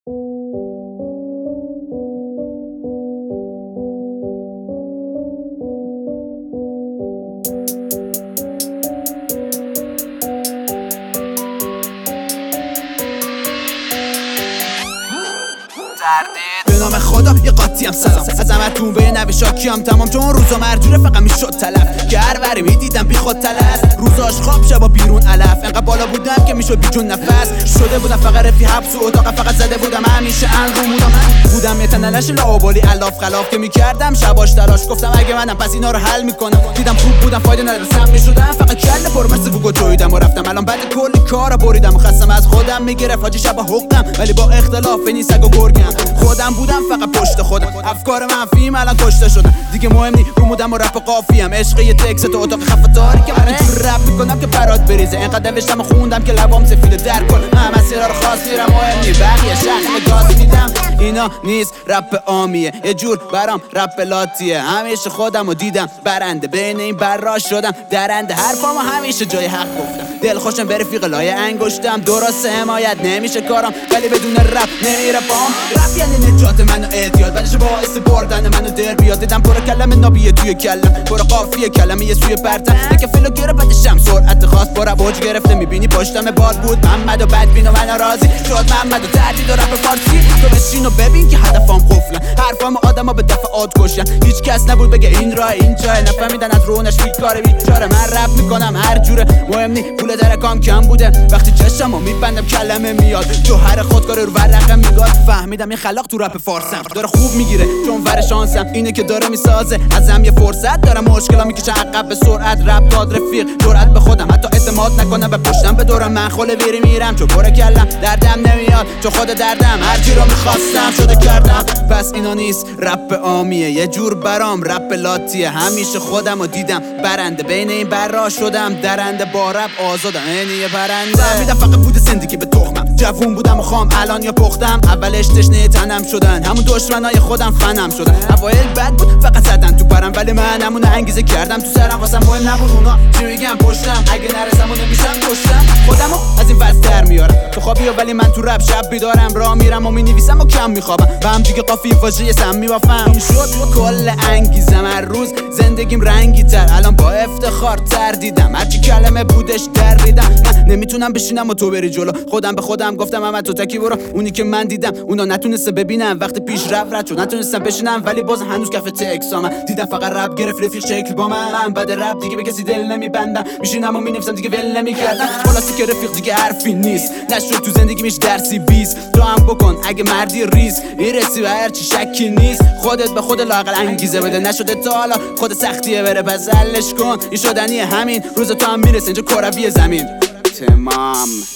به نام خدا یه قاطی هم سلام از همتون به نوی شاکی هم تمام، چون روزا مرجوره فقط میشد تلف که هر وری میدیدم بی خود تلف، روزاش خواب شبا بیرون علف، انقدر بالا بودم که میشد بی جون نفس شده بودم، فقط رفی حبس و اتاق فقط زده بودم همیشه انرو بودم یه تنلش لاوبالی الاف خلاف که میکردم شباش تلاش، گفتم اگه منم پس اینا رو حل میکنم، دیدم خوب بودم فایده نداره سم میشدم، فقط کله پر مثل بوگو جویدم و رفتم، الان بعد کلی کارا بریدم و خستم از خودم میگرفت حاجی شبا حقم، ولی با اختلاف نیست و گرگم، خودم بودم فقط پشت خودم، افکار منفیم الان کشته شدن دیگه، مهم نی رومودم و رپ قافیم، عشق یه تکس تو اتاق خفه تاریکه، من اینجور رپ میکنم که برات بریزه، اینقدر نوشتم و خوندم که لبام سفیده در کل، من مسیرها رو خاص میرم، مهم نی بقیه شخص گاز میدم، اینا نیست رپ عامیه، یه جور برام رپ لاتیه، همیشه خودم رو دیدم برنده، بین این برا شدم درنده، حرفامو همیشه جای حق گفتم، دل خوشم به رفیق لای انگشتم، درست حمایت نمیشه کارم، ولی بدون رپ نمیره پام، رپ یعنی نجات منو اعتیاد، بعدش باعث بردن منو در بیاد، دیدم پر کلمه نابیه توی کلم، پر قافیه کلمه یه سوی پرتم، دیگه فیلو گره بعدشم سرعت خاص پر اوج گرفته، میبینی پشتم باد بود محمد و بدبین و من راضی شد محمد و تردید و رپ فارسی، تو بشین و ببین که هدفم قفلن، حرفام آدما به دفعات کشن، هیچ کس نبود بگه این راه این جای، نفهمیدن از رونش بیکاره بیچاره، من رپ میکنم هر جوره، مهم نی پول درکام کم بوده، وقتی چشمو میبندم کلمه میاد، جوهر خودکار رو ورقه میگاد، فهمیدم این خلاق تو رپ فارسم داره خوب میگیره، چون ور شانسم اینه که داره میسازه، ازم یه فرصت دارم مشکلا میکشه عقب به سرعت، رپ داد رفیق جرأت به خودم، حتی اعتماد نکنم به پشتم به دورم، من خله ویری میرم چون پر کلم دردم نمیاد، چون خود دردم هر چی رو میخواستم شده کردم، پس اینا نیست رپ عامیه، یه جور برام رپ لاتیه، همیشه خودم رو دیدم برنده، بین این برا شدم درنده، با رپ آزادم اینی یه پرنده، میدم فقط بوده زندگی به تخمم، جوون بودم و خام الان یا پختم، اولش تشنه تنم شدن، همون دشمنای خودم فنم شدن، اوایل بد بود فقط زدن تو پرم، ولی من همون انگیزه کردم تو سرم، واسم مهم نبود اونا چی میگن پشتم، اگه نرسم و نمیشم کشتم، خودمو از این وضع در میارم تو خوابی، ولی من تو رپ شب بیدارم، راه میرم و مینویسم و کم میخوابم، و هم دیگه قافی واژه سم میبافم، این شد کل انگیزم، هر روز زندگیم رنگی تر، الان با افتخار تر دیدم، هرچی کلمه بودش در ریدم، من نمیتونم بشینم و تو بری جلو، خودم به خودم گفتم اما تو تکی برو، اونی که من دیدم اونا نتونسته ببینم، وقتی پیش رفت چون نتونستم بشینم، ولی باز هنوز کف تکسام دیدم، فقط رپ گرفت رفیق شکل با من بعد رپ دیگه به کسی دل نمیبندم، میشینم و مینویسم دیگه ول نمیکردم، خلاصی که رفیق دیگه حرفی نیست، نشد تو زندگی میش درسی 20 تو هم بکن اگه مردی ریز، ایرسی و هرچی شکی نیست، خودت به خود لااقل انگیزه بده، نشده تا حالا خود سختیه بره پس حلش کن، این شدنی همین روز تو هم میرسه اینجا کروی زمین تمام.